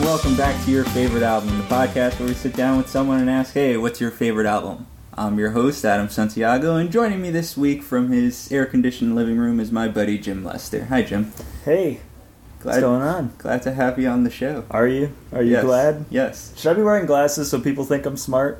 welcome back to Your Favorite Album, the podcast where we sit down with someone and ask, hey, what's your favorite album? I'm your host, Adam Santiago, and joining me this week from his air-conditioned living room is my buddy Jim Lester. Hi, Jim. Hey, what's going on? Glad to have you on the show. Are you? Are you glad? Yes. Should I be wearing glasses so people think I'm smart?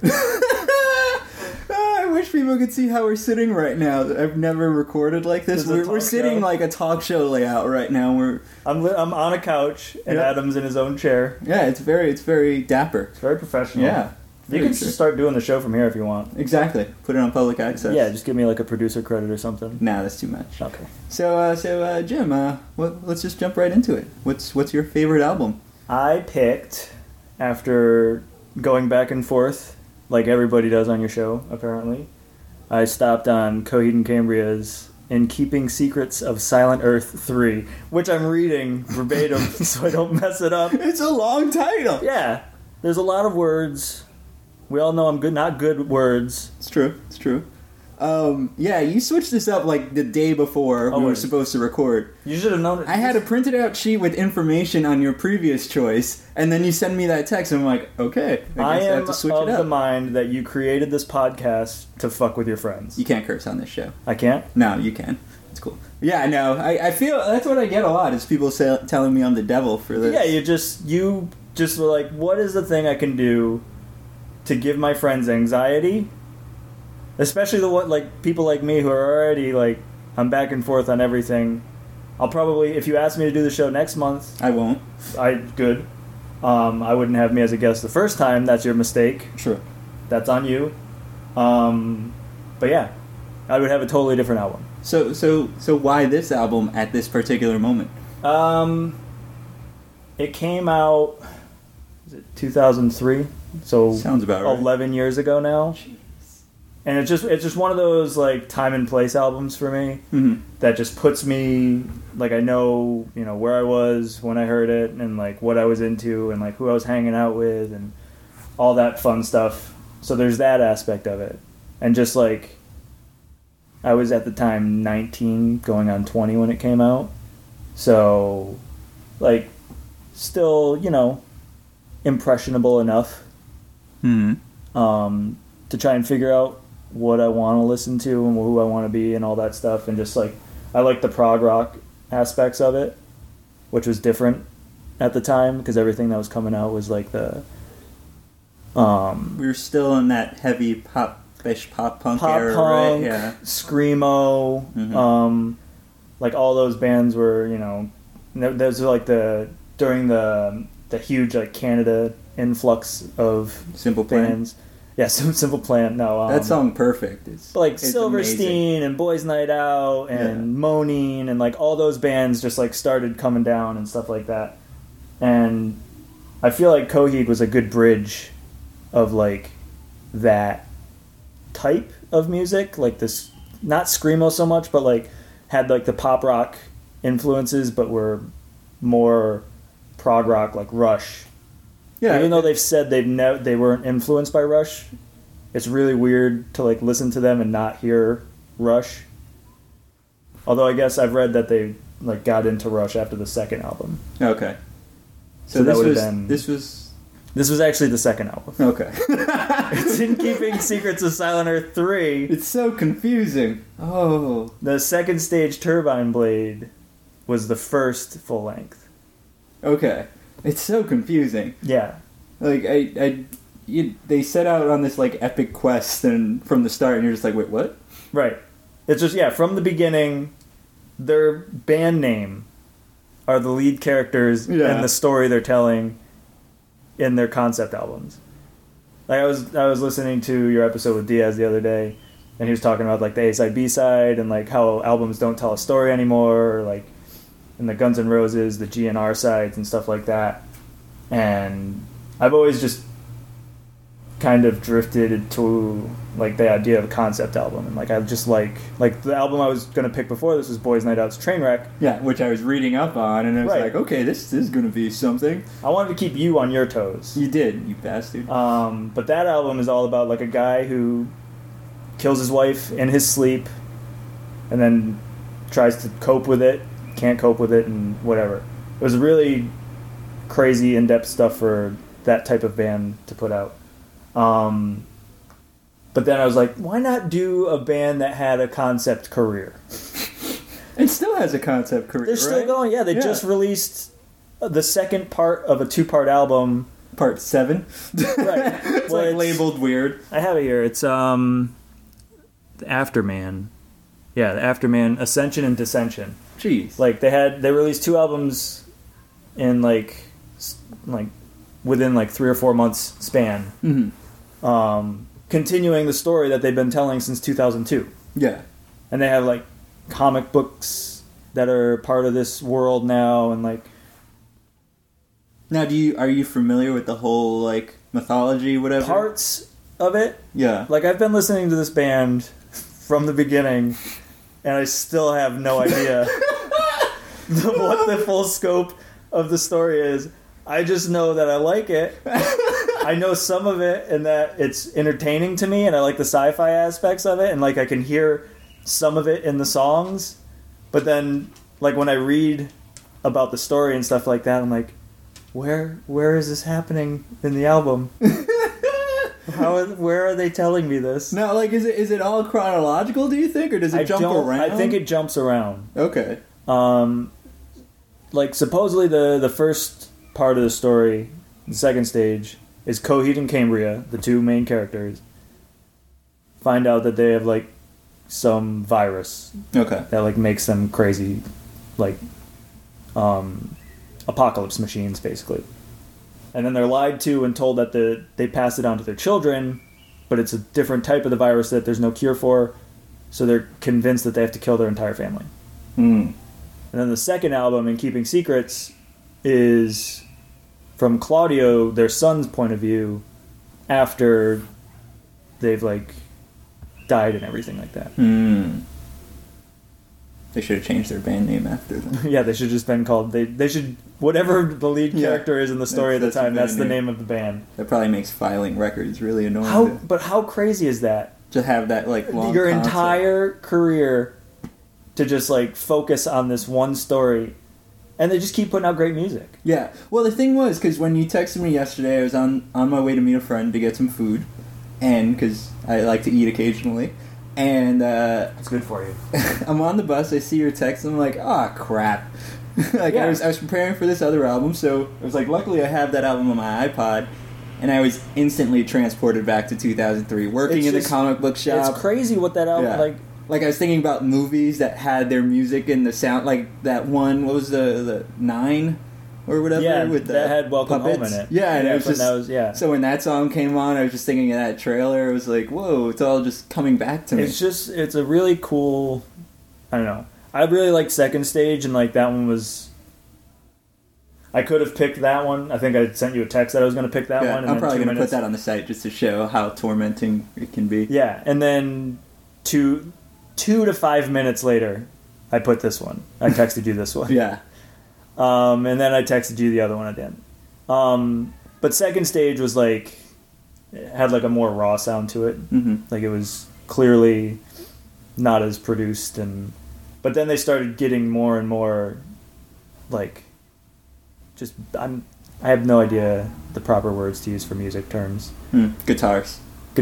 I wish people could see how we're sitting right now. I've never recorded like this. We're sitting like a talk show layout right now. I'm on a couch and Adam's in his own chair. Yeah, it's very dapper. It's very professional. Yeah. You can just start doing the show from here if you want. Exactly. Put it on public access. Yeah, just give me like a producer credit or something. Nah, that's too much. Okay. So Jim, let's just jump right into it. What's your favorite album? I picked, after going back and forth, like everybody does on your show, apparently, I stopped on Coheed and Cambria's In Keeping Secrets of Silent Earth 3, which I'm reading verbatim so I don't mess it up. It's a long title. Yeah. There's a lot of words. We all know I'm not good words. It's true. Yeah, you switched this up like the day before we were supposed to record. You should have known it. I had a printed out sheet with information on your previous choice, and then you send me that text, and I'm like, okay, I guess I have to switch it up. I am of the mind that you created this podcast to fuck with your friends. You can't curse on this show. I can't? No, you can. It's cool. Yeah, no, I feel that's what I get a lot is people telling me I'm the devil for this. Yeah, you just were like, what is the thing I can do to give my friends anxiety? Especially people like me who are already like, I'm back and forth on everything. I'll probably, if you ask me to do the show next month, I won't. Good. I wouldn't have me as a guest the first time. That's your mistake. Sure. That's on you. But yeah, I would have a totally different album. So why this album at this particular moment? It came out, was it 2003? So sounds about right. 11 years ago now. Jeez. And it's just one of those like time and place albums for me that just puts me like I know where I was when I heard it and like what I was into and like who I was hanging out with and all that fun stuff. So there's that aspect of it. And just like I was at the time 19 going on 20 when it came out. So like still, impressionable enough to try and figure out what I want to listen to and who I want to be and all that stuff. And just like I like the prog rock aspects of it, which was different at the time because everything that was coming out was like the we were still in that heavy pop-ish pop-punk era, right? Yeah. Screamo, like all those bands were, those are like during the huge like Canada influx of Simple Plan. bands. Yeah, Simple Plan. No, that song Perfect. It's Silverstein amazing. and Boys Night Out and Moaning and like all those bands just like started coming down and stuff like that. And I feel like Coheed was a good bridge of like that type of music, like this, not screamo so much, but like had like the pop rock influences, but were more prog rock, like Rush. Yeah, even though they've said they weren't influenced by Rush, it's really weird to like listen to them and not hear Rush. Although I guess I've read that they like got into Rush after the second album. Okay, so this was actually the second album. Okay, it's In Keeping Secrets of Silent Earth 3. It's so confusing. Oh, the Second Stage Turbine Blade was the first full length. Okay. It's so confusing. Yeah. Like, they set out on this, like, epic quest and from the start, and you're just like, wait, what? Right. It's just, from the beginning, their band name are the lead characters in the story they're telling in their concept albums. Like, I was listening to your episode with Diaz the other day, and he was talking about, like, the A-side, B-side, and, like, how albums don't tell a story anymore, or, like, and the Guns N' Roses, the GNR sides and stuff like that. And I've always just kind of drifted to like the idea of a concept album. And like I just like the album I was going to pick before this was Boys Night Out's Trainwreck. Yeah, which I was reading up on and I was like, okay, this is going to be something. I wanted to keep you on your toes. You did, you bastard. But that album is all about like a guy who kills his wife in his sleep and then tries to cope with it. Can't cope with it and whatever. It was a really crazy in-depth stuff for that type of band to put out. But then I was like, why not do a band that had a concept career? It still has a concept career. They're still going. Yeah, they just released the second part of a 2-part album. Part 7. Right. It's like labeled weird. I have it here. It's the Afterman. Yeah, the Afterman, Ascension and Dissension. Jeez. Like they released 2 albums in like within like 3 or 4 months span. Mm-hmm. Continuing the story that they've been telling since 2002. Yeah. And they have like comic books that are part of this world now, and like. Now, are you familiar with the whole like mythology, whatever? Parts of it? Yeah. Like I've been listening to this band from the beginning, and I still have no idea what the full scope of the story is. I just know that I like it. I know some of it, and that it's entertaining to me, and I like the sci-fi aspects of it, and like I can hear some of it in the songs. But then, like when I read about the story and stuff like that, I'm like, where is this happening in the album? Where are they telling me this? No, like is it all chronological? Do you think, or does it jump around? I think it jumps around. Okay. Like supposedly the first part of the story, the second stage, is Coheed and Cambria, the 2 main characters, find out that they have like some virus. Okay. That like makes them crazy, like apocalypse machines, basically. And then they're lied to and told that they pass it on to their children, but it's a different type of the virus that there's no cure for, so they're convinced that they have to kill their entire family. Mm. And then the second album, In Keeping Secrets, is from Claudio, their son's point of view, after they've like died and everything like that. Mm. They should have changed their band name after them. Yeah, they should just been called. They should, whatever the lead character is in the story at the time. That's the name of the band. That probably makes filing records really annoying. But how crazy is that? To have that like long your concept. entire career to just like focus on this one story, and they just keep putting out great music. Yeah. Well, the thing was, because when you texted me yesterday, I was on my way to meet a friend to get some food, and because I like to eat occasionally. And it's good for you. I'm on the bus, I see your text, and I'm like, oh crap. Like yeah. I was preparing for this other album, so I was like, luckily I have that album on my iPod, and I was instantly transported back to 2003, working in the comic book shop. It's crazy what that album, like I was thinking about movies that had their music in the sound, like that one, what was the 9? Or whatever, with that had Welcome puppets. Home in it. Yeah, and it was just So when that song came on, I was just thinking of that trailer. It was like, whoa, it's all just coming back to me. It's a really cool. I don't know. I really like Second Stage, and like that one was. I could have picked that one. I think I sent you a text that I was going to pick that one. And I'm probably going to put that on the site just to show how tormenting it can be. Yeah, and then 2 to 5 minutes later, I put this one. I texted you this one. Yeah. And then I texted you the other one at the end. But Second Stage was like, it had like a more raw sound to it. Mm-hmm. Like it was clearly not as produced, but then they started getting more and more like, I have no idea the proper words to use for music terms. Guitars.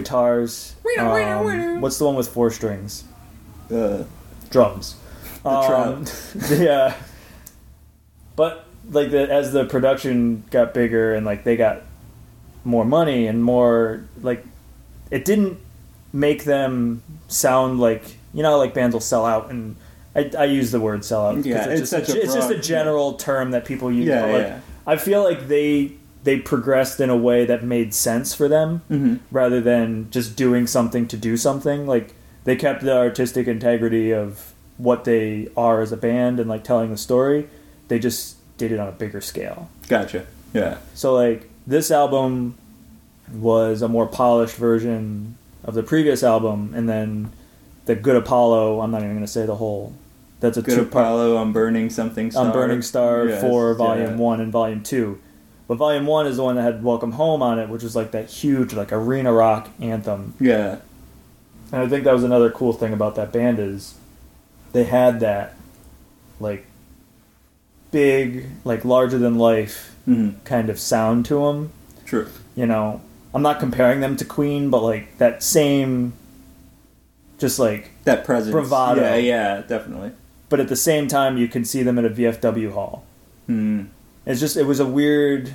What's the one with 4 strings? Drums. Yeah. But like as the production got bigger and like they got more money and more like, it didn't make them sound like, you know, like bands will sell out, and I use the word sell out. Yeah, it's just a general term that people use. Yeah, like, yeah. I feel like they progressed in a way that made sense for them, rather than just doing something to do something. Like they kept the artistic integrity of what they are as a band and like telling the story. They just did it on a bigger scale. Gotcha. Yeah. So like this album was a more polished version of the previous album, and then the Good Apollo, I'm not even going to say the whole. That's a Good Apollo on Burning Something Star. On Burning Star yes, for Volume 1 and Volume 2. But Volume 1 is the one that had Welcome Home on it, which was like that huge like arena rock anthem. Yeah. And I think that was another cool thing about that band is they had that like big, like larger than life Mm-hmm. kind of sound to them. True. You know, I'm not comparing them to Queen, but like that same, just like That presence. bravado. Yeah, definitely. But at the same time, you can see them at a VFW hall. Mm. It was a weird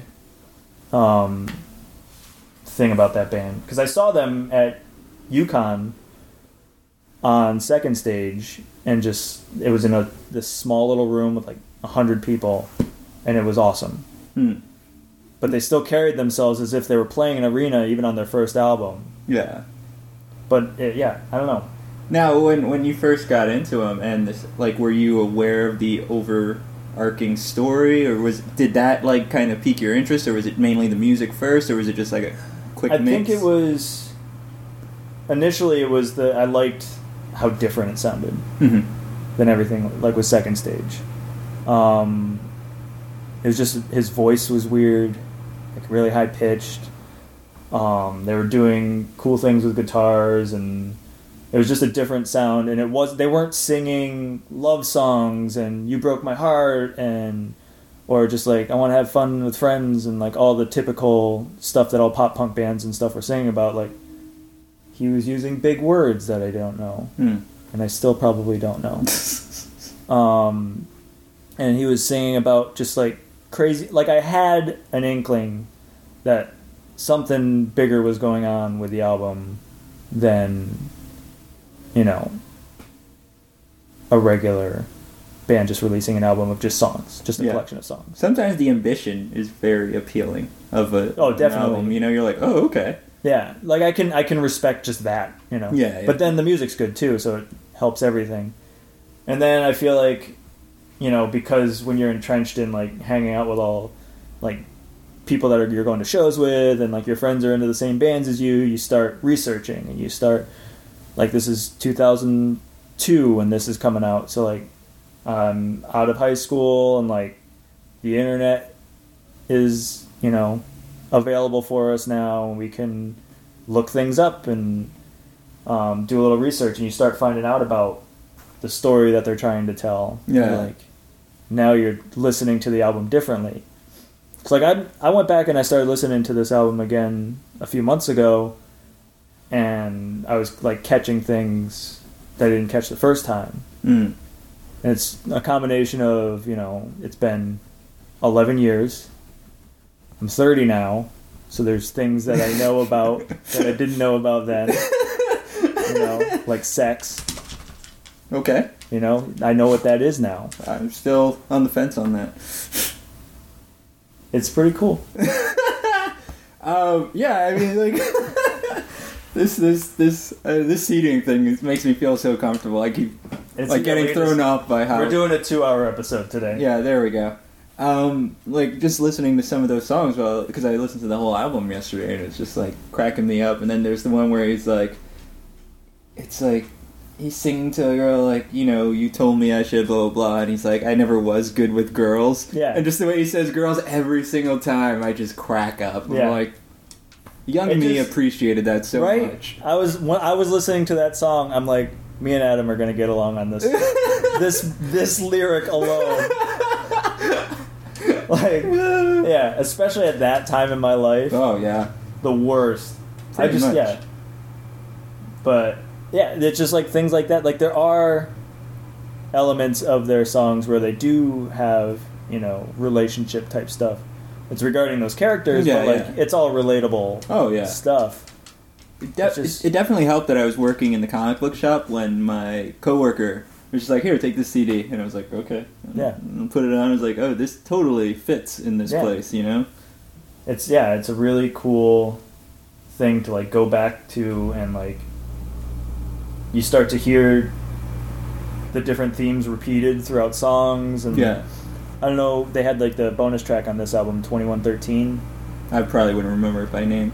thing about that band. Because I saw them at UConn on second stage, and just, it was in this small little room with like 100 people, and it was awesome. Mm. But they still carried themselves as if they were playing an arena even on their first album. Yeah. But, yeah, I don't know. Now, when you first got into them, and this, like, were you aware of the overarching story, or did that like kind of pique your interest, or was it mainly the music first, or was it just like a quick mix? I think it was initially I liked how different it sounded Mm-hmm. than everything like with second stage. It was just his voice was weird, like really high pitched. They were doing cool things with guitars, and it was just a different sound. And they weren't singing love songs and "You Broke My Heart" or just like "I Want to Have Fun with Friends" and like all the typical stuff that all pop punk bands and stuff were singing about. Like, he was using big words that I don't know, and I still probably don't know. And he was singing about just like crazy. Like, I had an inkling that something bigger was going on with the album than, you know, a regular band just releasing an album of just songs, just a collection of songs. Sometimes the ambition is very appealing of a definitely. an album. You know, you're like, oh, okay. Yeah, like I can respect just that, you know. Yeah. But then the music's good too, so it helps everything. And then I feel like, you know, because when you're entrenched in like hanging out with all like people that you're going to shows with, and like your friends are into the same bands as you start researching, and you start, like, this is 2002 when this is coming out, so like I'm out of high school, and like the internet is, you know, available for us now, and we can look things up and do a little research, and you start finding out about the story that they're trying to tell. Yeah. Like, now you're listening to the album differently. It's like I went back and I started listening to this album again a few months ago, and I was like catching things that I didn't catch the first time. Mm. And it's a combination of, you know, it's been 11 years. I'm 30 now, so there's things that I know about that I didn't know about then. You know, like sex. Okay. You know, I know what that is now. I'm still on the fence on that. It's pretty cool. Yeah, I mean, like, this seating thing makes me feel so comfortable. I keep getting thrown off by how we're doing a 2-hour episode today. Yeah, there we go. Like, just listening to some of those songs, well, because I listened to the whole album yesterday, and it's just like cracking me up. And then there's the one where he's like, it's like he's singing to a girl like, you know, you told me I should blah blah blah, and he's like, I never was good with girls. Yeah. And just the way he says girls every single time, I just crack up. I'm like, young me appreciated that so much. When I was listening to that song, I'm like, me and Adam are going to get along on this this lyric alone. Like, yeah, especially at that time in my life. Oh yeah, the worst. Pretty much. Yeah. But yeah, it's just like things like that. Like, there are elements of their songs where they do have, you know, relationship type stuff. It's regarding those characters, but like it's all relatable. Oh yeah, stuff. It definitely helped that I was working in the comic book shop when my coworker was just like, "Here, take this CD," and I was like, "Okay." And put it on. I was like, "Oh, this totally fits in this place," you know. It's a really cool thing to like go back to, and like you start to hear the different themes repeated throughout songs, and I don't know, they had like the bonus track on this album, 2113. I probably wouldn't remember it by name.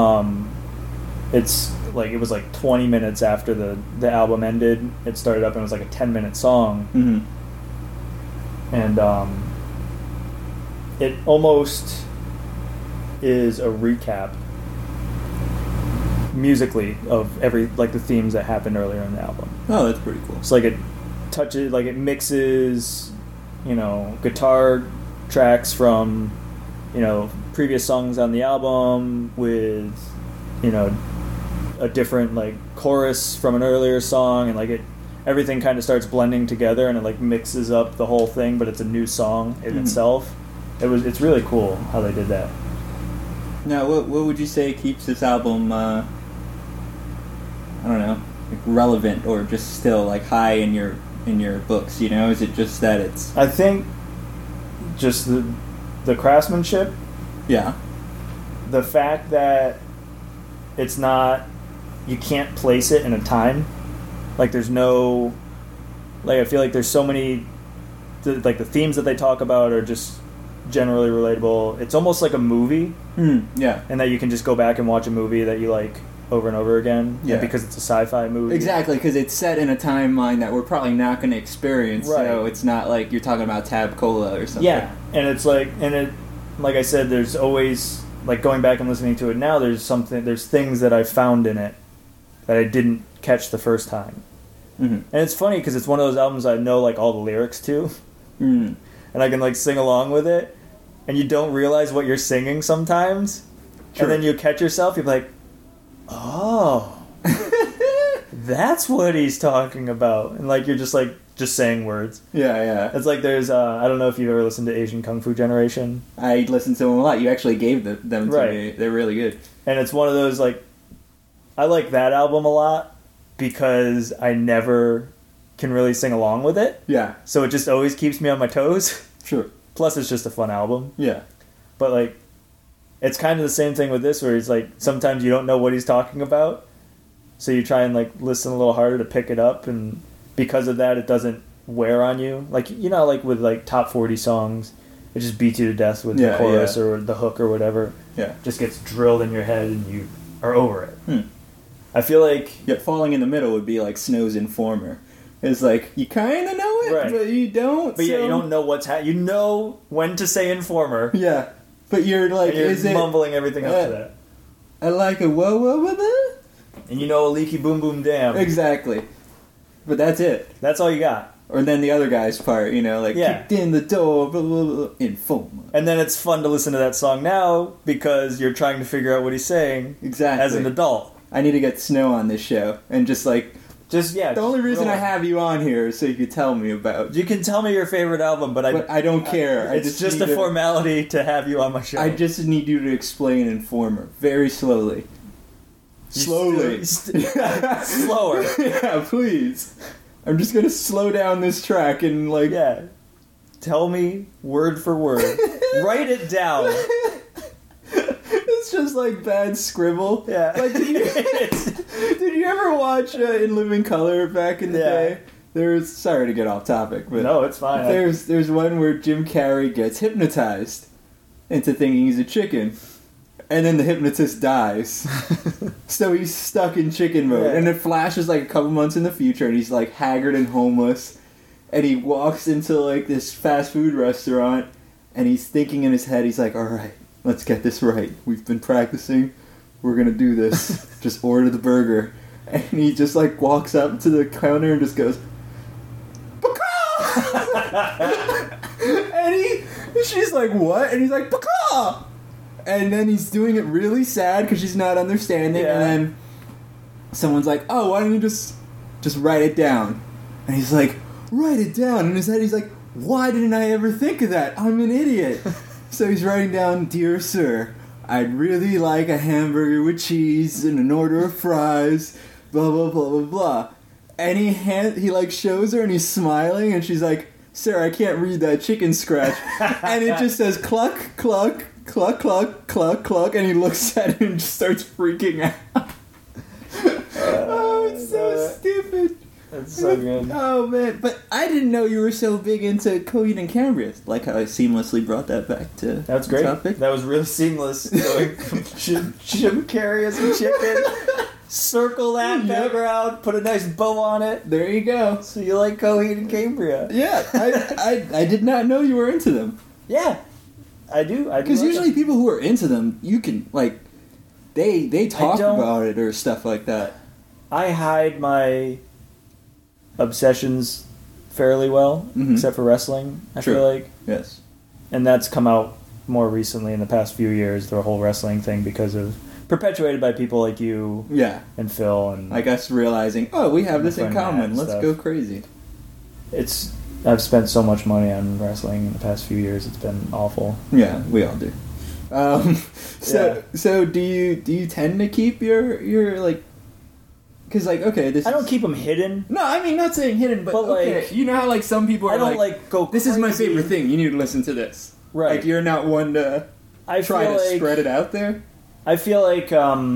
It's like, it was like 20 minutes after the album ended. It started up and it was like a 10-minute song. Mm-hmm. And it almost is a recap musically of the themes that happened earlier in the album. Oh, that's pretty cool. It's like it touches, like it mixes guitar tracks from, previous songs on the album with, a different, like, chorus from an earlier song, and, like, everything kind of starts blending together, and it, like, mixes up the whole thing, but it's a new song in itself. It's really cool how they did that. Now, what would you say keeps this album, I don't know, like, relevant, or just still, like, high in your books, Is it just that it's... I think just the craftsmanship. Yeah. The fact that it's not... You can't place it in a time. Like, there's no... Like, I feel like there's so many... Like, the themes that they talk about are just generally relatable. It's almost like a movie. Yeah. And that you can just go back and watch a movie that you like over and over again. Yeah. Because it's a sci-fi movie. Exactly, because it's set in a timeline that we're probably not going to experience. Right. So it's not like you're talking about Tab Cola or something. Yeah. And it's like... Like I said, there's always... Like, going back and listening to it now, there's things that I found in it that I didn't catch the first time. Mm-hmm. And it's funny because it's one of those albums I know, like, all the lyrics to. And I can, like, sing along with it. And you don't realize what you're singing sometimes. True. And then you catch yourself, you're like, oh, that's what he's talking about. And, like, you're just saying words. Yeah. It's like there's, I don't know if you've ever listened to Asian Kung Fu Generation. I listened to them a lot. You actually gave them to me. They're really good. And it's one of those, like, I like that album a lot because I never can really sing along with it. Yeah. So it just always keeps me on my toes. Sure. Plus, it's just a fun album. Yeah. But, like, it's kind of the same thing with this, where it's like, sometimes you don't know what he's talking about, so you try and, like, listen a little harder to pick it up, and because of that, it doesn't wear on you. Like, like, with, like, top 40 songs, it just beats you to death with the chorus or the hook or whatever. Yeah. Just gets drilled in your head, and you are over it. I feel like... Yet falling in the middle would be like Snow's Informer. It's like, you kind of know it, but you don't. But yeah, you don't know what's happening. You know when to say Informer. Yeah. But you're like, is it... mumbling everything up to that. I like a whoa. And you know a leaky boom boom damn. Exactly. But that's it. That's all you got. Or then the other guy's part, kicked in the door, blah, blah, blah, Informer. And then it's fun to listen to that song now because you're trying to figure out what he's saying. Exactly. As an adult. I need to get Snow on this show and the only reason I have you on here is so you can tell me about. You can tell me your favorite album, but I don't care. It's just a formality to have you on my show. I just need you to explain Informer very slowly. Slower. Yeah, please. I'm just gonna slow down this track and tell me word for word. Write it down. It's just like bad scribble. Yeah. Like, did you ever watch In Living Color back in the day? There's, sorry to get off topic, but no, it's fine. There's one where Jim Carrey gets hypnotized into thinking he's a chicken, and then the hypnotist dies. So he's stuck in chicken mode, and it flashes like a couple months in the future, and he's like haggard and homeless, and he walks into like this fast food restaurant, and he's thinking in his head, he's like, all right, let's get this right. We've been practicing. We're going to do this. Just order the burger. And he just, like, walks up to the counter and just goes, Paka! And she's like, what? And he's like, Paka! And then he's doing it really sad because she's not understanding. Yeah. And then someone's like, oh, why don't you just write it down? And he's like, write it down. And in his head, he's like, why didn't I ever think of that? I'm an idiot. So he's writing down, Dear Sir, I'd really like a hamburger with cheese and an order of fries, blah, blah, blah, blah, blah. And he like shows her and he's smiling and she's like, Sir, I can't read that chicken scratch. And it just says cluck, cluck, cluck, cluck, cluck, cluck. And he looks at it and just starts freaking out. Oh, it's so stupid. That's so good. Oh, man. But I didn't know you were so big into Coheed and Cambria. Like how I seamlessly brought that back to That's great. Topic. That was really seamless. Going from Jim Carrey as a chicken, circle that background, put a nice bow on it. There you go. So you like Coheed and Cambria. Yeah. I did not know you were into them. Yeah. I do. Because usually people who are into them, you can, like, they talk about it or stuff like that. I hide my obsessions fairly well, except for wrestling, I True. feel like. Yes. And that's come out more recently in the past few years, the whole wrestling thing, because of perpetuated by people like you Yeah. and Phil and Like us realizing, oh, we have My this in friend Matt common. and Let's stuff. go crazy. I've spent so much money on wrestling in the past few years. It's been awful. Yeah, we all do. So do you tend to keep your like? Because like, okay, this. I don't keep them hidden. No, I mean not saying hidden, but okay, like, you know how like some people are I don't like go. This is my crazy. favorite thing. You need to listen to this. Right. Like you're not one to I try feel to like, spread it out there. I feel like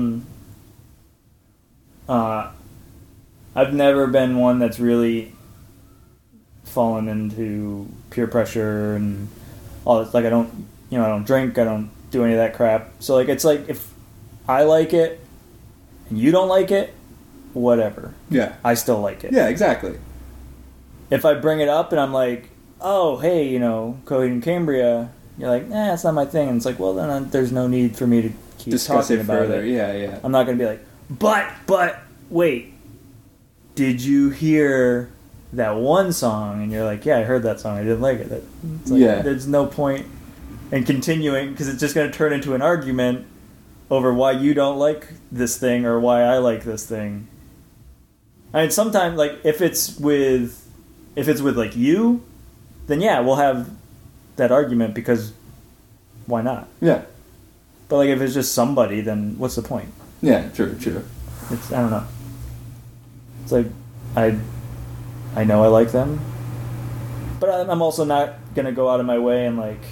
I've never been one that's really fallen into peer pressure and all this. Like I don't drink, I don't do any of that crap. So like it's like if I like it and you don't like it, whatever. Yeah. I still like it. Yeah, exactly. If I bring it up and I'm like, oh, hey, Coheed and Cambria, you're like, it's not my thing. And it's like, well, then there's no need for me to keep Discuss talking it about further. it. Yeah. I'm not going to be like, but, wait, did you hear that one song? And you're like, yeah, I heard that song. I didn't like it. It's like, Yeah. There's no point in continuing because it's just going to turn into an argument over why you don't like this thing or why I like this thing. I mean, sometimes, like, if it's with like you, then yeah, we'll have that argument because why not? Yeah. But like, if it's just somebody, then what's the point? Yeah. True. I don't know. It's like I know I like them, but I'm also not gonna go out of my way and like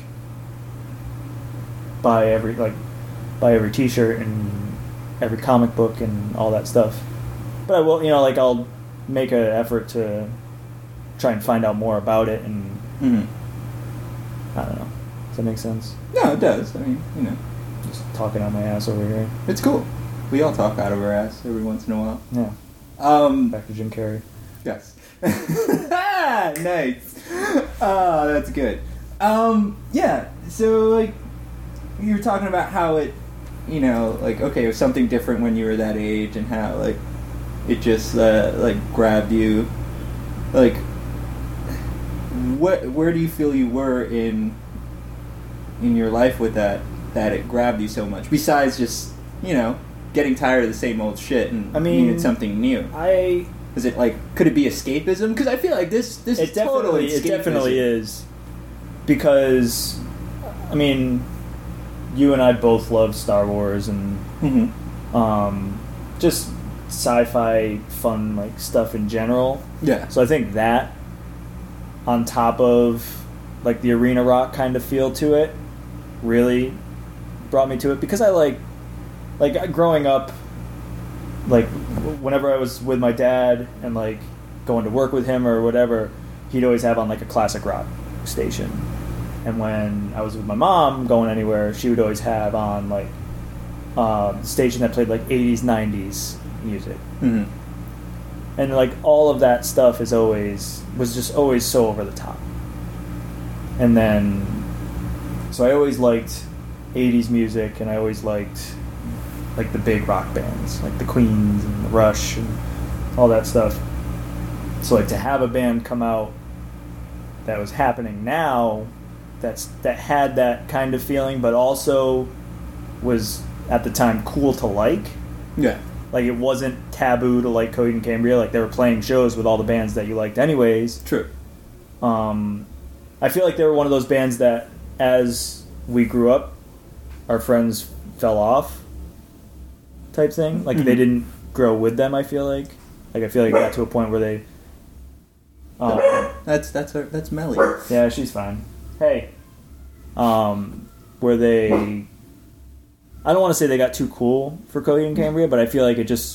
buy every T-shirt and every comic book and all that stuff. But I will, I'll make an effort to try and find out more about it, and I don't know. Does that make sense? No, it does. I mean, Just talking out my ass over here. it's cool. We all talk out of our ass every once in a while. Yeah. Back to Jim Carrey. Yes. Nice. Oh, that's good. Yeah. So like, you were talking about how it, like, okay, it was something different when you were that age, and how like it just like grabbed you. Like, where do you feel you were in your life with that it grabbed you so much? Besides just getting tired of the same old shit and needed something new. Is it like, could it be escapism? Because I feel like this is totally escapism. It definitely is. Because, I mean, you and I both love Star Wars and just sci-fi fun like stuff in general. Yeah. So I think that, on top of like the arena rock kind of feel to it, really brought me to it. Because I like growing up, like whenever I was with my dad and like going to work with him or whatever, he'd always have on like a classic rock station. And when I was with my mom going anywhere, she would always have on like a station that played like 80s, 90s music. And like all of that stuff was just always so over the top. And then, so I always liked 80s music, and I always liked like the big rock bands, like the Queens and the Rush and all that stuff. So like to have a band come out that was happening now, that had that kind of feeling, but also was at the time cool to like. Yeah. Like it wasn't taboo to like Coheed and Cambria. Like they were playing shows with all the bands that you liked anyways. True. I feel like they were one of those bands that, as we grew up, our friends fell off type thing. Like they didn't grow with them, I feel like. Like I feel like it got to a point where they... That's Melly. Yeah, she's fine. Hey. Where they... I don't want to say they got too cool for Coheed and Cambria, but I feel like it just...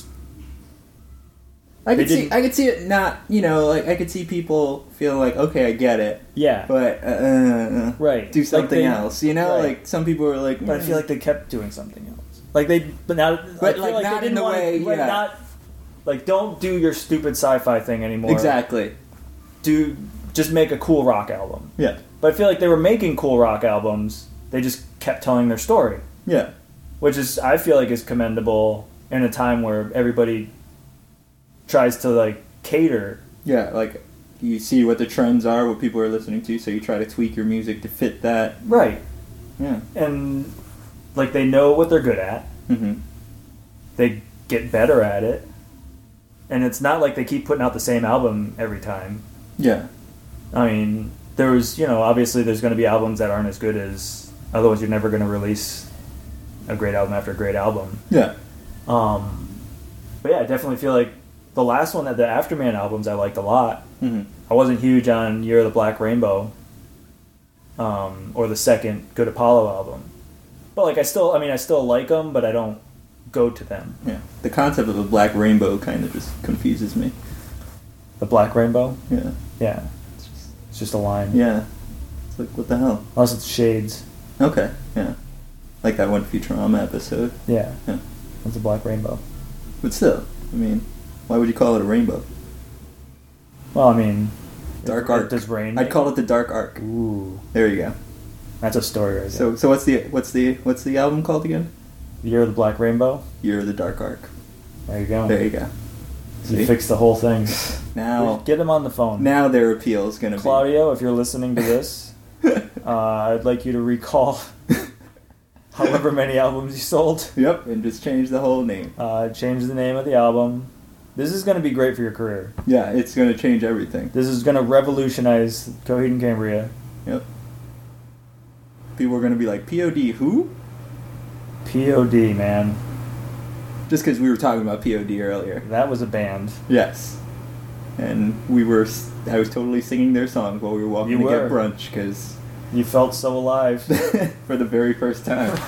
I could see it not, like I could see people feeling like, okay, I get it. Yeah. But, right. do something else, Right. Like some people were like... But I feel like they kept doing something else. Like they... But now... But like not in the way... Like, yeah. not... Like, don't do your stupid sci-fi thing anymore. Exactly. Just make a cool rock album. Yeah. But I feel like they were making cool rock albums. They just kept telling their story. Yeah. Which is, I feel like, is commendable in a time where everybody tries to, like, cater. Yeah, like you see what the trends are, what people are listening to, so you try to tweak your music to fit that. Right. Yeah. And, like, they know what they're good at. Mm-hmm. They get better at it. And it's not like they keep putting out the same album every time. Yeah. I mean, obviously there's going to be albums that aren't as good as... Otherwise you're never going to release a great album after a great album. Yeah. But yeah, I definitely feel like the last one, the Afterman albums, I liked a lot. Mm-hmm. I wasn't huge on Year of the Black Rainbow, or the second Good Apollo album. But like, I still like them, but I don't go to them. Yeah. The concept of a black rainbow kind of just confuses me. The Black Rainbow? Yeah. Yeah. It's just a line. Yeah. It's like, what the hell? Unless it's shades. Okay. Yeah. Like that one Futurama episode. Yeah. Yeah. It's a black rainbow. But still, I mean, why would you call it a rainbow? Well, I mean... Dark arc. Does rain... I'd call it the dark arc. Ooh. There you go. That's a story right there. So what's the album called again? Year of the Black Rainbow? Year of the Dark Arc. There you go. There you go. You fixed the whole thing. Now... Get him on the phone. Now their appeal is going to be... Claudio, if you're listening to this, I'd like you to recall however many albums you sold. Yep, and just change the whole name. Change the name of the album. This is going to be great for your career. Yeah, it's going to change everything. This is going to revolutionize Coheed and Cambria. Yep. People are going to be like, POD who? POD, man. Just because we were talking about POD earlier. That was a band. Yes. And I was totally singing their songs while we were walking to get brunch, because... You felt so alive. For the very first time.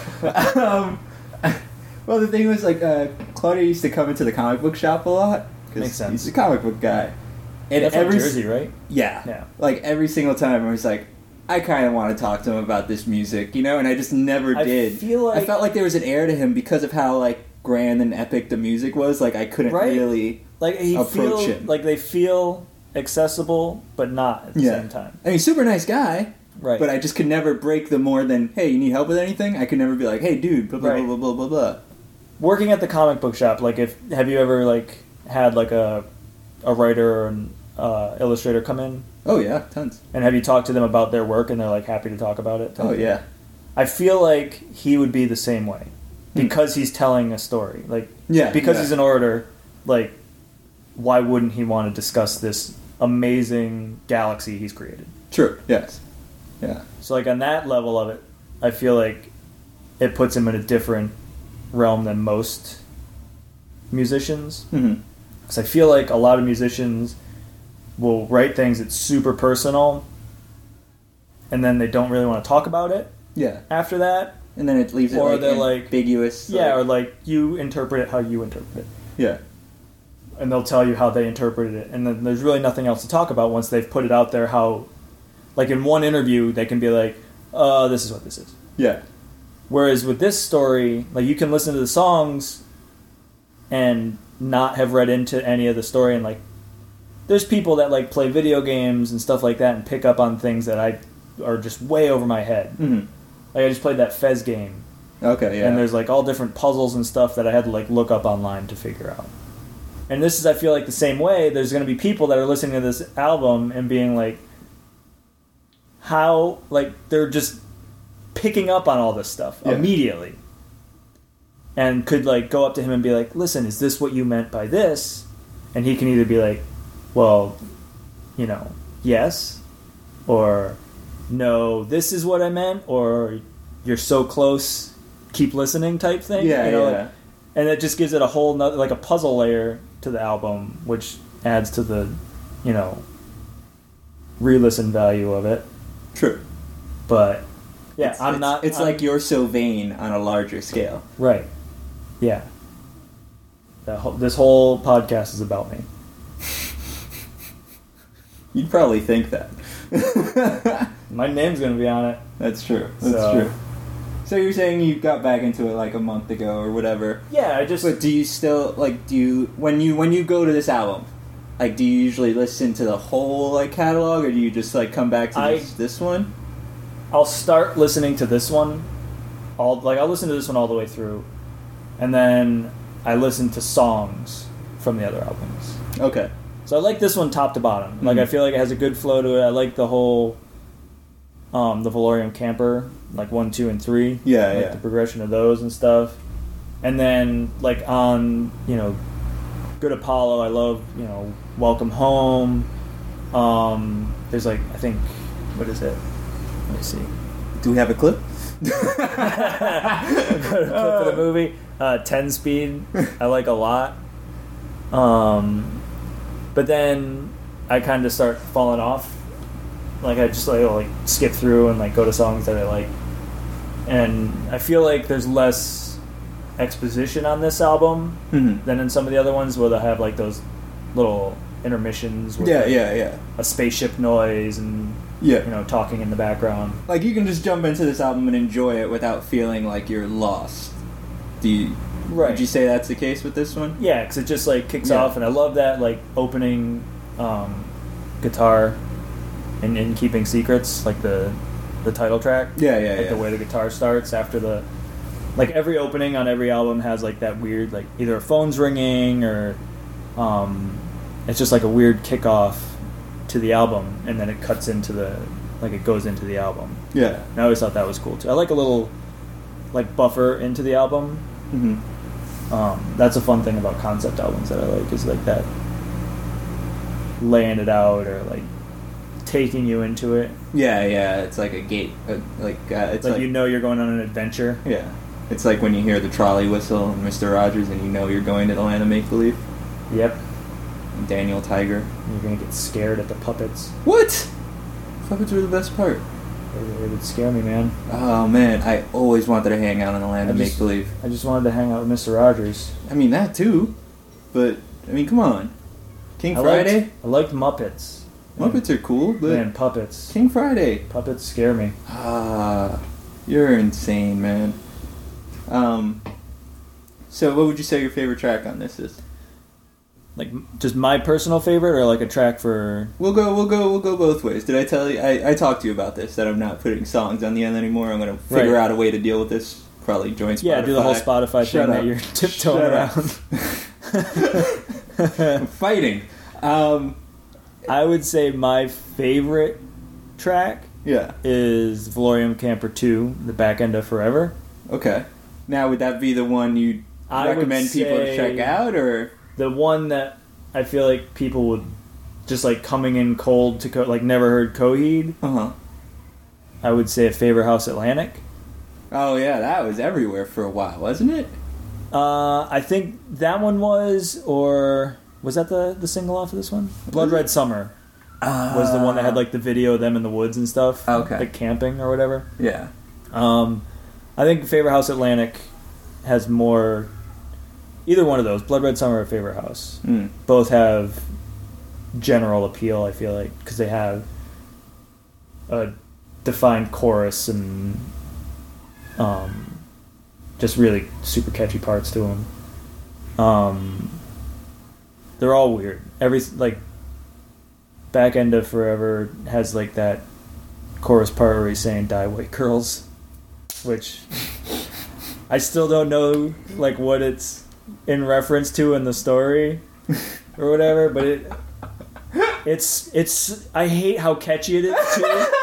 Well, the thing was, like, Claudia used to come into the comic book shop a lot. Makes sense. He's a comic book guy. And from Jersey, right? Yeah. Yeah. Like, every single time I was like, I kind of want to talk to him about this music, you know? And I just never did. I felt like there was an air to him because of how, like, grand and epic the music was. Like, I couldn't really approach him. Like, they feel accessible, but not at the same time. I mean, super nice guy. Right. But I just could never break the more than, hey, you need help with anything? I could never be like, hey, dude, blah, blah, blah, blah, blah, blah, blah. Working at the comic book shop, like, have you ever, like, had, like, a writer or an illustrator come in? Oh, yeah, tons. And have you talked to them about their work and they're, like, happy to talk about it? Oh, yeah. I feel like he would be the same way. Because he's telling a story. Like, because he's an orator, like, why wouldn't he want to discuss this amazing galaxy he's created? True, yes. Yeah. So, like, on that level of it, I feel like it puts him in a different realm than most musicians. Because I feel like a lot of musicians will write things that's super personal, and then they don't really want to talk about it. Yeah. After that. And then it leaves it or like they're like ambiguous. Yeah, or like you interpret it how you interpret it. Yeah. And they'll tell you how they interpreted it, and then there's really nothing else to talk about once they've put it out there. How, like in one interview, they can be like, this is what this is. Yeah. Whereas with this story, like, you can listen to the songs and not have read into any of the story, and like, there's people that like play video games and stuff like that and pick up on things that are just way over my head. Like, I just played that Fez game. Okay, yeah. And there's like all different puzzles and stuff that I had to like look up online to figure out. And this is, I feel like, the same way. There's going to be people that are listening to this album and being like, how, like, they're just picking up on all this stuff immediately. And could, like, go up to him and be like, listen, is this what you meant by this? And he can either be like, well, you know, yes, or no, this is what I meant, or you're so close, keep listening type thing. Yeah, you know, yeah. like, and it just gives it a whole nother, like a puzzle layer to the album, which adds to the, you know, re-listen value of it. True. But, yeah, It's like You're So Vain on a larger scale. Right. Yeah. This whole podcast is about me. You'd probably think that. My name's going to be on it. That's true. That's true. So you're saying you got back into it like a month ago or whatever? Yeah, But do you still, like, when you go to this album, like, do you usually listen to the whole, like, catalog, or do you just, like, come back to this one? I'll start listening to this one. I'll listen to this one all the way through, and then I listen to songs from the other albums. Okay. So I like this one top to bottom. Like, I feel like it has a good flow to it. I like the whole, the Valorium Camper, like 1, 2, and 3. Yeah, like the progression of those and stuff. And then, like, on, Good Apollo, I love, Welcome Home. There's, like, I think, what is it? Let me see. Do we have a clip? Clip of the movie. 10 Speed, I like a lot. But then I kind of start falling off. Like, I just like skip through and like go to songs that I like. And I feel like there's less exposition on this album than in some of the other ones where they have like those little intermissions with a spaceship noise and talking in the background. Like, you can just jump into this album and enjoy it without feeling like you're lost. Right. Would you say that's the case with this one? Yeah, because it just like kicks off, and I love that like opening guitar in Keeping Secrets, like the title track. The way the guitar starts after the, like, every opening on every album has like that weird, like, either a phone's ringing or it's just like a weird kickoff to the album, and then it cuts into it goes into the album. Yeah. And I always thought that was cool too. I like a little like buffer into the album. That's a fun thing about concept albums that I like, is like that laying it out or like taking you into it. Yeah, it's like a gate. It's like you're going on an adventure. Yeah, it's like when you hear the trolley whistle in Mr. Rogers and you're going to the land of make believe. Yep. And Daniel Tiger. You're gonna get scared at the puppets. What? Puppets were the best part. They would scare me, man. Oh man, I always wanted to hang out in the land of make believe. I just wanted to hang out with Mr. Rogers. I mean that too, but I mean, come on, King Friday. I liked Muppets. Muppets are cool, but man, puppets. King Friday. Puppets scare me. You're insane, man. So what would you say your favorite track on this is? Like, just my personal favorite, or like a track for... We'll go both ways. Did I tell you? I talked to you about this, that I'm not putting songs on the end anymore. I'm going to figure out a way to deal with this. Probably join Spotify. Yeah, do the whole Spotify thing that you're tiptoeing around. I'm fighting. I would say my favorite track is Valorium Camper 2, The Back End of Forever. Okay. Now, would that be the one you'd recommend people to check out, or... The one that I feel like people would just like coming in cold to like never heard Coheed. I would say A Favor House Atlantic. Oh yeah, that was everywhere for a while, wasn't it? I think that one was, or was that the single off of this one? Blood Red Summer was the one that had like the video of them in the woods and stuff. Okay, like camping or whatever. Yeah. I think Favor House Atlantic has more. Either one of those, Blood Red Summer or Favor House, both have general appeal, I feel like, because they have a defined chorus and just really super catchy parts to them. They're all weird. Back End of Forever has like that chorus part where he's saying "Die White Girls," which I still don't know like what it's in reference to in the story or whatever, but it's I hate how catchy it is too.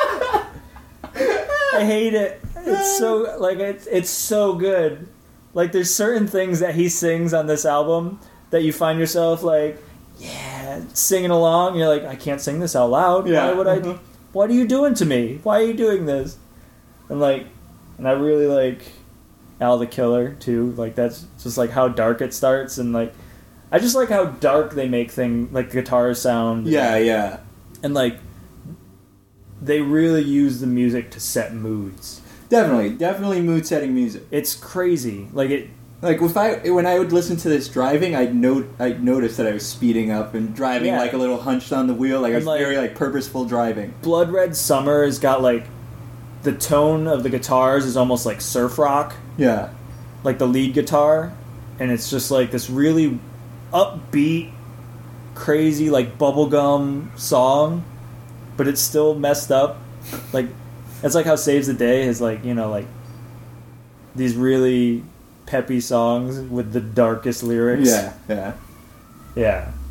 I hate it. It's so like it's so good. Like, there's certain things that he sings on this album that you find yourself like, yeah, singing along. You're like, I can't sing this out loud. Yeah. Why would I? What are you doing to me? Why are you doing this? And I really like Al the Killer too. Like, that's just like how dark it starts, and like I just like how dark they make things, like guitars sound. Yeah. And like they really use the music to set moods. Definitely mood setting music. It's crazy. Like when I would listen to this driving, I'd notice that I was speeding up and driving like a little hunched on the wheel. Like, I was very like purposeful driving. Blood Red Summer has got like the tone of the guitars is almost like surf rock. Yeah. Like the lead guitar, and it's just like this really upbeat, crazy like bubblegum song, but it's still messed up. Like, it's like how Saves the Day is like, like these really peppy songs with the darkest lyrics. Yeah.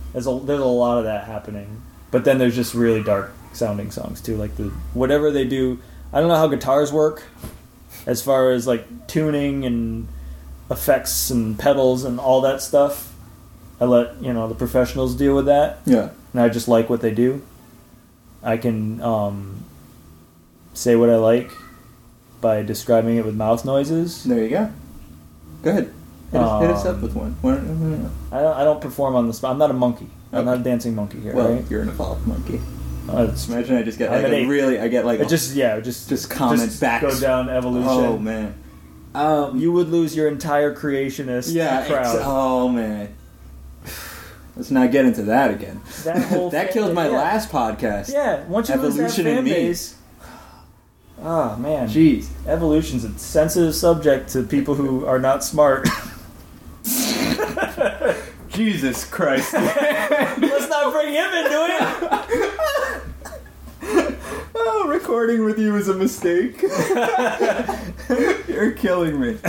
There's a lot of that happening. But then there's just really dark sounding songs too, like whatever they do. I don't know how guitars work as far as like tuning and effects and pedals and all that stuff. I let the professionals deal with that. Yeah. And I just like what they do. I can say what I like by describing it with mouth noises. There you go. Go ahead. Hit us up with one. I don't perform on the spot. I'm not a monkey. I'm not a dancing monkey here. Well, right? you're an evolved monkey. Imagine I just get like I get like just comments back. Go down evolution. Oh man. You would lose your entire creationist crowd. Oh man. Let's not get into that again. That killed my last podcast. Yeah, once you Evolution lose that fan base. Oh man. Jeez. Evolution's a sensitive subject to people who are not smart. Jesus Christ. Let's not bring him into it. Oh, recording with you is a mistake. You're killing me.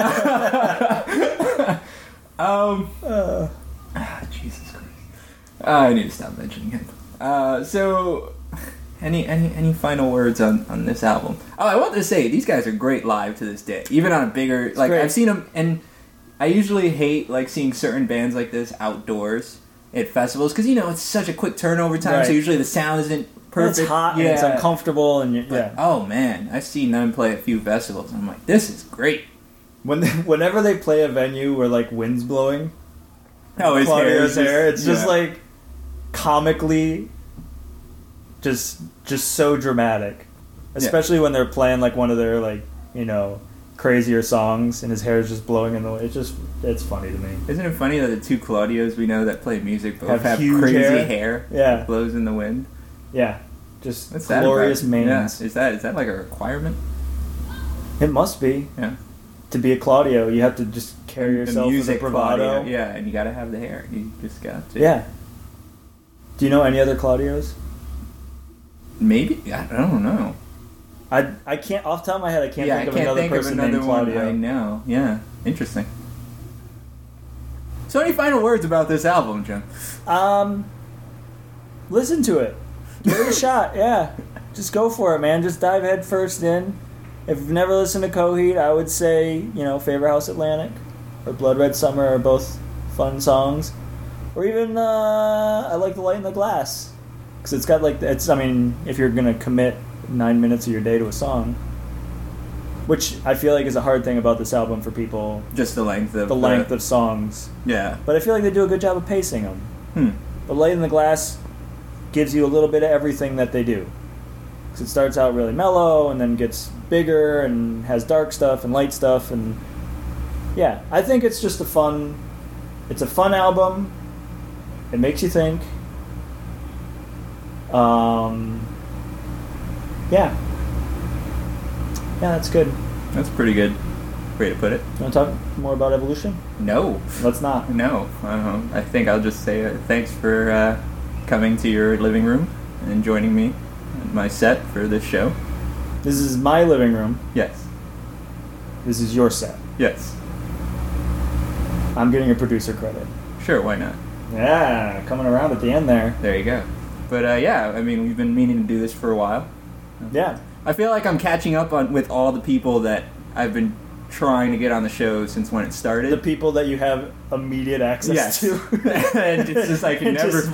Jesus Christ. I need to stop mentioning him. So, any final words on this album? Oh, I want to say, these guys are great live to this day. Even on a bigger... I've seen them, and I usually hate, seeing certain bands like this outdoors at festivals, because, it's such a quick turnover time, so usually the sound isn't perfect. It's hot, and it's uncomfortable, and oh, man, I've seen them play at a few festivals, and I'm like, this is great. Whenever they play a venue where, wind's blowing... Oh, his hair. It's just comically, just so dramatic. Especially when they're playing one of their crazier songs, and his hair is just blowing in the wind. It's funny to me. Isn't it funny that the two Claudios we know that play music both have crazy hair? Yeah, that blows in the wind. Yeah, just what's glorious manes. Yeah. Is that like a requirement? It must be. Yeah. To be a Claudio, you have to just carry yourself with a bravado. Claudio. Yeah, and you got to have the hair. You just got to. Yeah. Do you know any other Claudios? Maybe. I don't know. I can't, off the top of my head, I can't think of another person named Claudio. I know. Yeah. Interesting. So any final words about this album, Jim? Listen to it. Give it a shot, yeah. Just go for it, man. Just dive head first in. If you've never listened to Coheed, I would say, Favorite House Atlantic or Blood Red Summer are both fun songs. Or even, I like The Light in the Glass. Because it's got, if you're going to commit 9 minutes of your day to a song, which I feel like is a hard thing about this album for people. Just the length of songs. Yeah. But I feel like they do a good job of pacing them. The Light in the Glass gives you a little bit of everything that they do. Because it starts out really mellow and then gets bigger and has dark stuff and light stuff, and yeah, I think it's just a fun album. It makes you think. Yeah, that's good. That's pretty good way to put it. You want to talk more about Evolution? No. Let's not. No. I think I'll just say thanks for coming to your living room and joining me at my set for this show. This is my living room. Yes. This is your set. Yes. I'm getting a producer credit. Sure, why not? Yeah, coming around at the end there. There you go. But we've been meaning to do this for a while. Yeah. I feel like I'm catching up with all the people that I've been trying to get on the show since when it started. The people that you have immediate access to. And it's just I can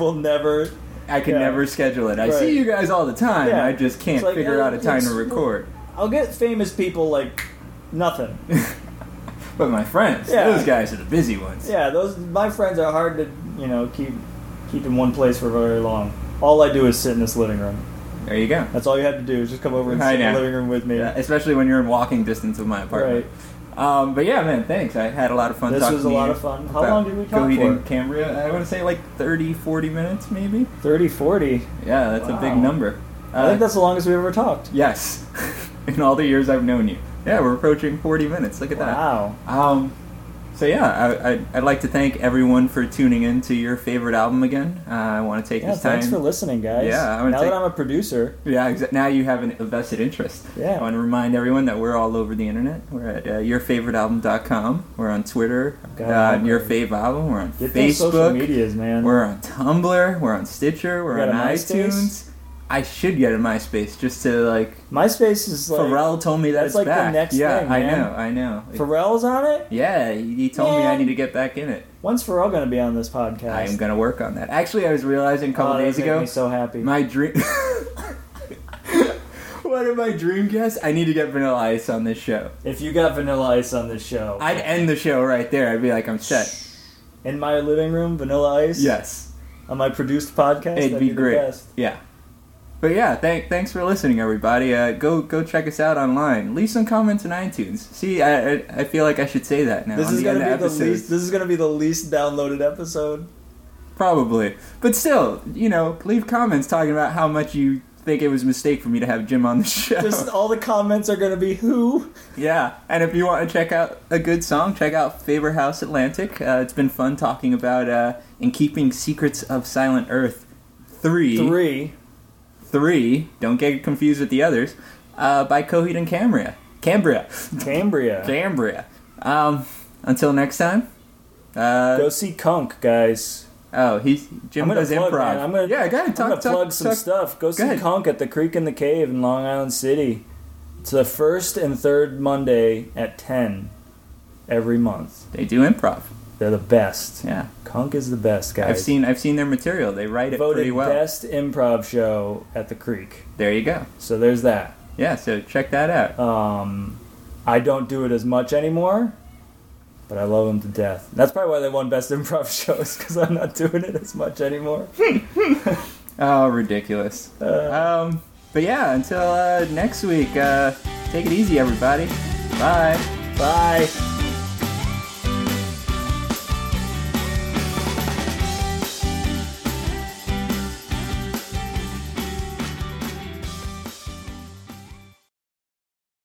never schedule it. I see you guys all the time. Yeah. I just can't figure out a time to record. I'll get famous people nothing. But my friends, those guys are the busy ones. Yeah, my friends are hard to keep in one place for very long. All I do is sit in this living room. There you go. That's all you have to do is just come over and sit in the living room with me. Yeah, especially when you're in walking distance of my apartment. Right. But yeah, man, thanks. I had a lot of fun talking to you. This was a lot of fun. How long did we talk Coheed for? and Cambria, I want to say 30, 40 minutes maybe. 30, 40? Yeah, that's a big number. I think that's the longest we've ever talked. Yes. In all the years I've known you. Yeah, we're approaching 40 minutes. Look at that. Wow. So yeah, I'd like to thank everyone for tuning in to your favorite album again. I want to take this time. Thanks for listening, guys. Yeah, now that I'm a producer. Yeah, now you have a vested interest. Yeah. I want to remind everyone that we're all over the internet. We're at yourfavoritealbum.com. We're on Twitter. Your Fave Album. We're on Get Facebook. those social medias, man. We're on Tumblr. We're on Stitcher. We're on iTunes. I should get a MySpace just to MySpace is like Pharrell told me that it's like back. the next thing, man. I know. Pharrell's on it? Yeah, he told me I need to get back in it. When's Pharrell going to be on this podcast? I'm going to work on that. Actually, I was realizing a couple days ago. That makes me so happy. My dream. One of my dream guests. I need to get Vanilla Ice on this show. If you got Vanilla Ice on this show, I'd end the show right there. I'd be like, I'm set. In my living room, Vanilla Ice. Yes. On my produced podcast. It'd be great. The best. Yeah. But yeah, thanks for listening, everybody. Go check us out online. Leave some comments in iTunes. See, I feel like I should say that now. This is going to be the least downloaded episode. Probably, but still, leave comments talking about how much you think it was a mistake for me to have Jim on the show. Just all the comments are going to be who. Yeah, and if you want to check out a good song, check out Favorite House Atlantic. It's been fun talking about In Keeping Secrets of Silent Earth 3. 3, don't get confused with the others, by Coheed and Cambria. Until next time. Go see Kunk, guys. Oh, Jim does improv. Man. Go ahead. I'm going to plug some stuff. Go see Kunk at the Creek in the Cave in Long Island City. It's the first and third Monday at 10 every month. They do improv. They're the best. Yeah. Kunk is the best, guys. I've seen their material. They write it pretty well. Voted best improv show at the Creek. There you go. So there's that. Yeah, so check that out. I don't do it as much anymore, but I love them to death. That's probably why they won best improv shows, because I'm not doing it as much anymore. Oh, ridiculous. But yeah, until next week, take it easy, everybody. Bye. Bye.